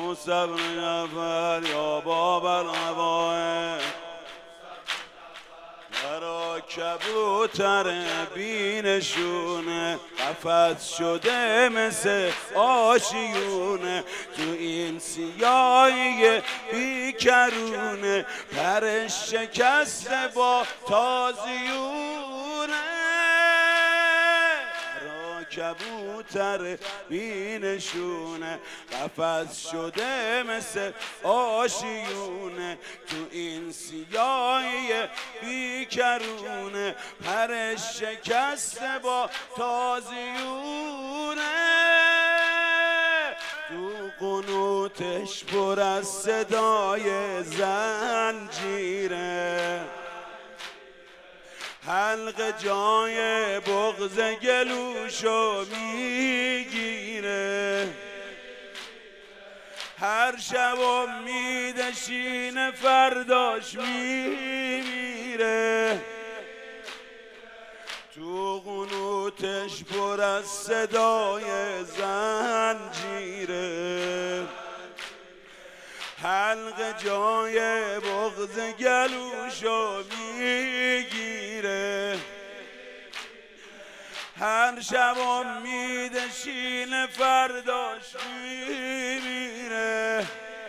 موسی بن جعفر یا باب القواعد برا کبوتر بینشونه قفس شده مثل آشیونه تو این سیاهی بیکرونه پرش شکسته با تازیونه کبوتر بینشونه قفس شده مثل آشیونه تو این سیاهی بیکرونه پرش شکسته با تازیونه تو قنوتش پر از صدای زنجیره حلق جای بغض گلوشو میگیره هر شب امیدشین فرداش میمیره تو قنوتش پر از صدای زنجیره حلق جای بغض گلوشو میگیره هر شب امیدشین فرداش میمیره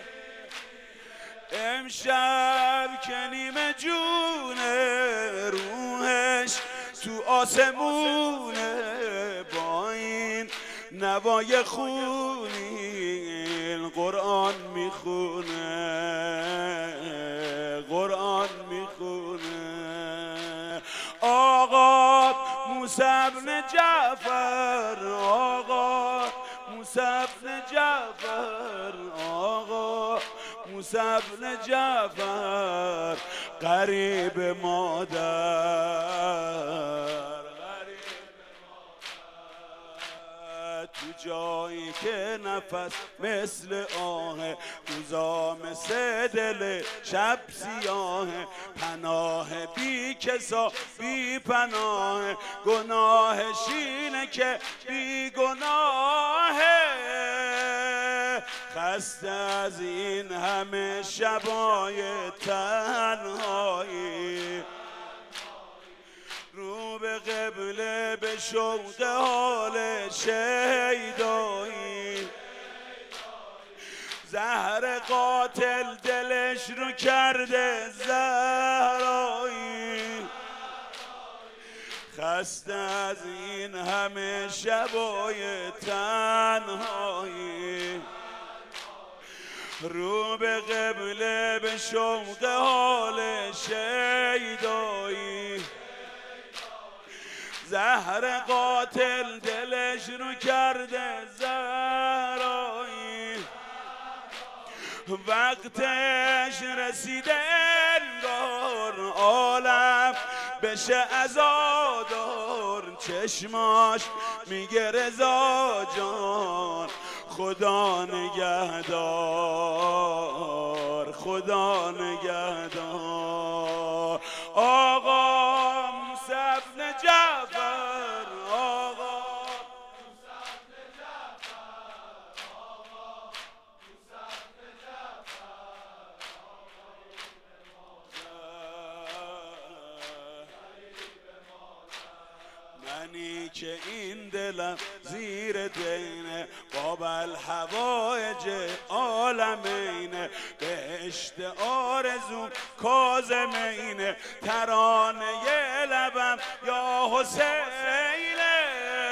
امشب که نیمه جونه روحش تو آسمونه با این نوای خونین قرآن میخونه قرآن میخونه آقا موسی بن جعفر آقا موسی بن جعفر آقا موسی بن جعفر قریب مادر تو جایی که نفس مثل آه روزا مثل دل شب سیاه پناه بی کسا بی پناه گناهش اینه که بی گناهه خسته از این همه شبای تنهایی رو به قبله به شوق حال شیدایی زهر قاتل دلش رو کرده زهرایی خسته از این همه شبای تنهایی رو به قبله به شوق حال شیدایی زهر قاتل دلش رو کرده زهرایی وقتش رسیده انگار عالم بشه عزادار چشماش میگه رضا جان خدا نگهدار خدا نگهدار آقا موسی بن جعفر آقا موسی بن جعفر آقا موسی بن جعفر منی که این دلم زیر دینه باب الحوائج عالمینه بهشت آرزوم کاظمینه ترانه لبم یا حسینه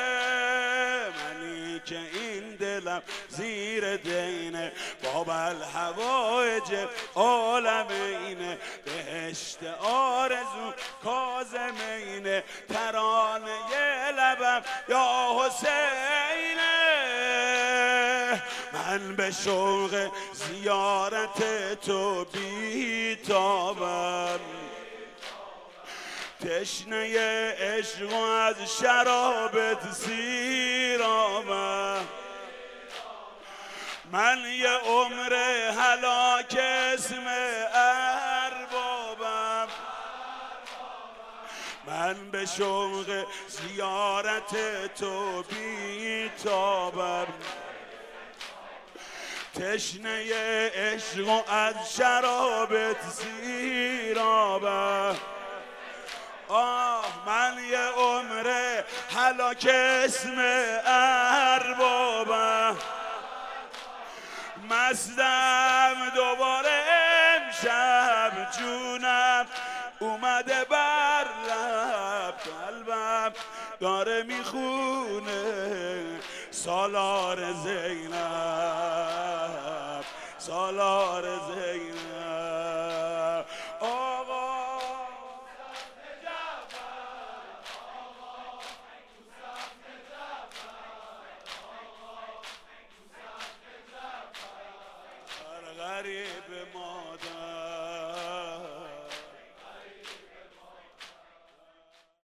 منی که این دلم زیر دینه باب الحوائج عالمینه بهشت آرزوم کاظمینه ترانه لبم یا حسینه من به شوق زیارت تو بیتابم تشنه عشق و از شرابت سیرامم من یه عمر هلاک اسم اربابم من به شوق زیارت تو بیتابم تشنه عشق و از شرابت سیرابم. من یه عمره هلاک اسم اربابم، مستم دوباره امشب جونم اومده بر لب، قلبم داره میخونه سالار زینب، سالار زینب.